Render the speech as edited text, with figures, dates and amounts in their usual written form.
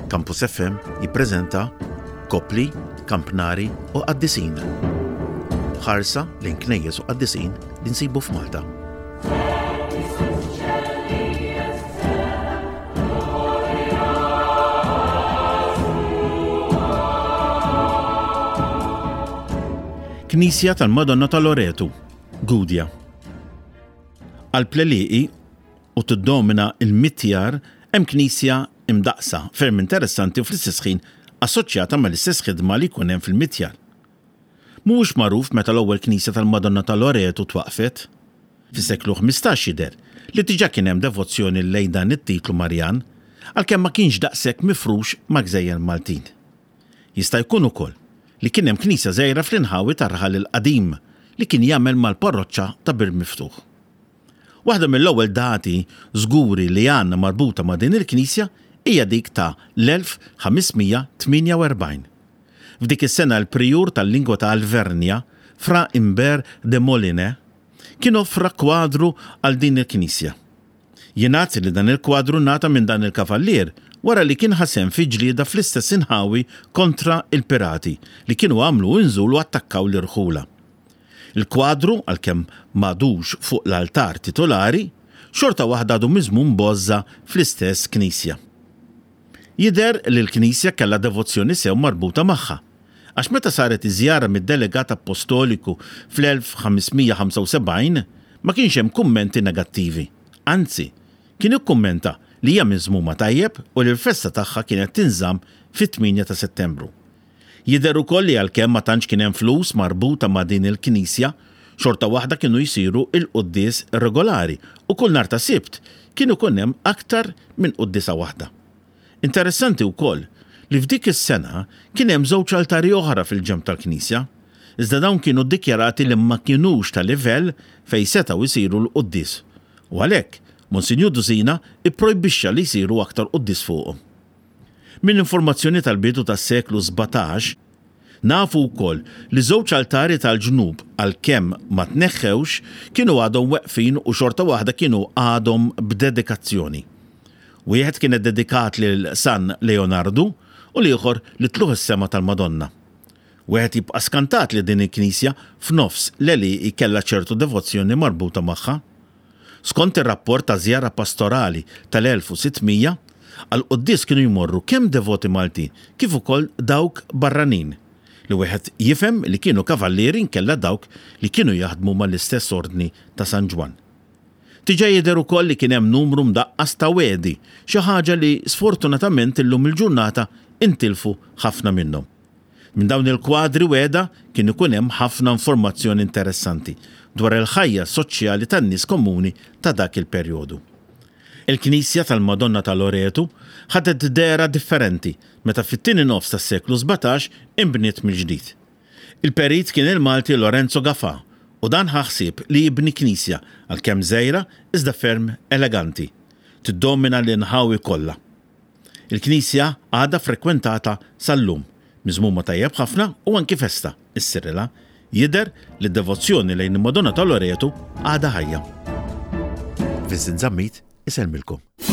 Campus FM jippreżenta Kopli, Kampnari u Qaddisin. Ħarsa lejn knejjes u qaddisin li nsibu f'Malta. Knisja tal-Madonna ta' Loreto, Gudja. Għal-pleliqi u tiddomina il-mittjar hemm knisja imdaqsa ferm interessanti u fl-istess ħin assoċjata mal-istess ħidma li jkun hemm fil-mittjar. Mhuwiex magħruf meta l-ewwel knisja tal-Madonna ta' Loreto twaqfet. Fis-seklu 15 jidher li diġà kien hemm devozzjoni lejn dan it-titlu Marjan għalkemm ma kienx daqshekk mifrux ma' Gżejjer Maltin. Jista' jkun ukoll li kien hemm knisja żgħira fl-inħawi tar-Raħal il-Qadim li kien jagħmel mal-parroċċa ta' Bir Miftuħ. Waħda mill-ewwel dati żguri li għandna marbuta ma' din il-knisja hija dik ta' l-1548. F'dik is-sena l-prijur tal-lingwa ta' Alvernia, Fra Imber de Moline, kien offra kwadru għal din il-knisja. Jingħad li dan il-kwadru nata minn dan il-kavallier wara li kien ħasem fi ġlieda fl-istess inħawi kontra il-pirati li kienu għamlu inżulu attakkaw l-irħula. Il-kwadru għalkemm m'għadux fuq l-altar titolari, xorta waħda għadu miżmum bozza fl-istess knisja. Jidher li l-knisja kellha devozzjoni sew marbuta magħha, għax meta saret iżjara mid-delegat apostoliku fl-1575 ma kienx hemm kummenti negattivi. Anzi, kien ikkummenta li hija miżmuma tajjeb u li l-festa tagħha kienet tinżamm fit-8 ta' Settembru. Jidher ukoll li għalkemm ma tantx kien hemm flus marbuta ma' din il-knisja, xorta waħda kienu jsiru il-quddies regolari u kull nhar ta' Sibt kienu kun hemm aktar minn quddisa waħda. Interessanti wkoll li f'dik is-sena kien hemm żewġ altari oħra fil-ġemp tal-Knisja, iżda dawn kienu ddikjarati li ma kinux ta' livell fejn setgħu jsiru l-quddies. U għalhekk Monsinjur Dusina ipprojbixxa li jsiru aktar quddies fuqhom. Min informazzjoni tal-bidu tas-seklu 17 nafu wkoll li żewġ altari tal-ġnub għalkemm ma tneħħewx kienu għadhom weqfin u xorta waħda kienu għadhom b'dedikazzjoni. Wieħed kienet dedikat lil San Leonardo u l-ieħor li tluħ is-sema tal-Madonna. Wieħed jibqa' skantat li din il-knisja f'nofs l-eli kellha ċertu devozzjoni marbuta magħha. Skont ir-rapport ta' żjara pastorali tal-1600, għal-quddies kienu jmorru kemm devoti Maltin kif ukoll dawk barranin, li wieħed jifhem li kienu kavallieri nkella dawk li kienu jaħdmu mal-istess ordni ta' San Ġwan. Tiġa jidher ukoll li kien hemm numru mdaqqas ta' wedi, xi ħaġa li sfortunatament illum il-ġurnata intilfu ħafna minnhom. Minn dawn il-kwadri weda kien ikun hemm ħafna informazzjoni interessanti dwar il-ħajja soċjali tan-nies komuni ta' dak il-perjodu. Il-Knisja tal-Madonna ta' Loreto ħadet dera differenti meta fit-tieni nofs tas-seklu 17 inbniet mill-ġdid. Il-perit kien il-Malti Lorenzo Gafà u dan ħaħsib li jibni knisja għalkemm żgħira iżda ferm eleganti, tiddomina l-inħawi kollha. Il-knisja għadha frekwentata sal-lum, miżmuma tajjeb ħafna u anki festa, is-sirela, jidher li d-devozzjoni lejn il-Madonna ta' Loreto għadha ħajja. Vincent Zammit iselmilkom.